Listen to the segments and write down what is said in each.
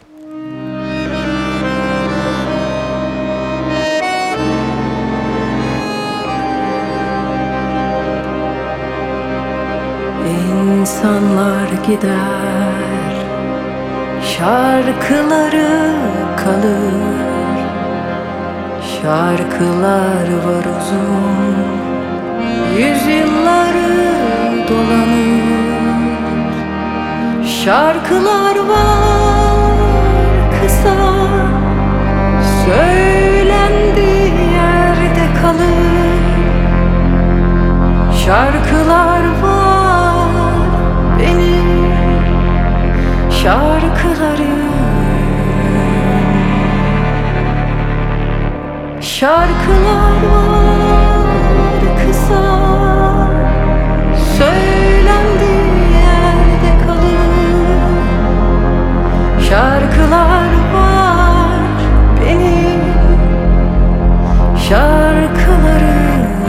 İnsanlar gider, şarkıları kalır. Şarkılar var uzun, yüzyılları dolanır. Şarkılar var kısa, söylendiği yerde kalır. Şarkılar var benim şarkılarım. Şarkılar var kısa, söylendiği yerde kalır. Şarkılar var benim şarkılarım.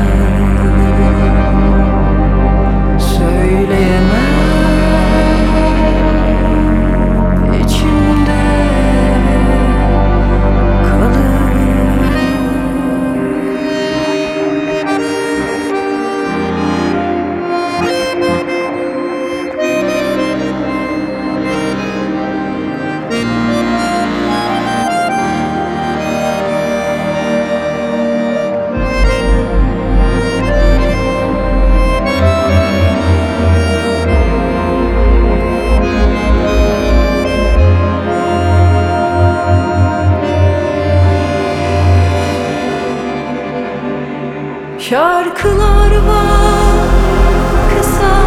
Şarkılar var kısa,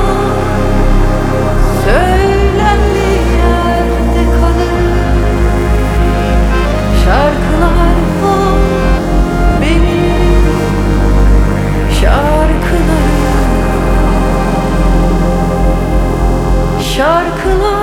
söylendiği yerde kalır. Şarkılar var benim şarkılarım. Şarkılar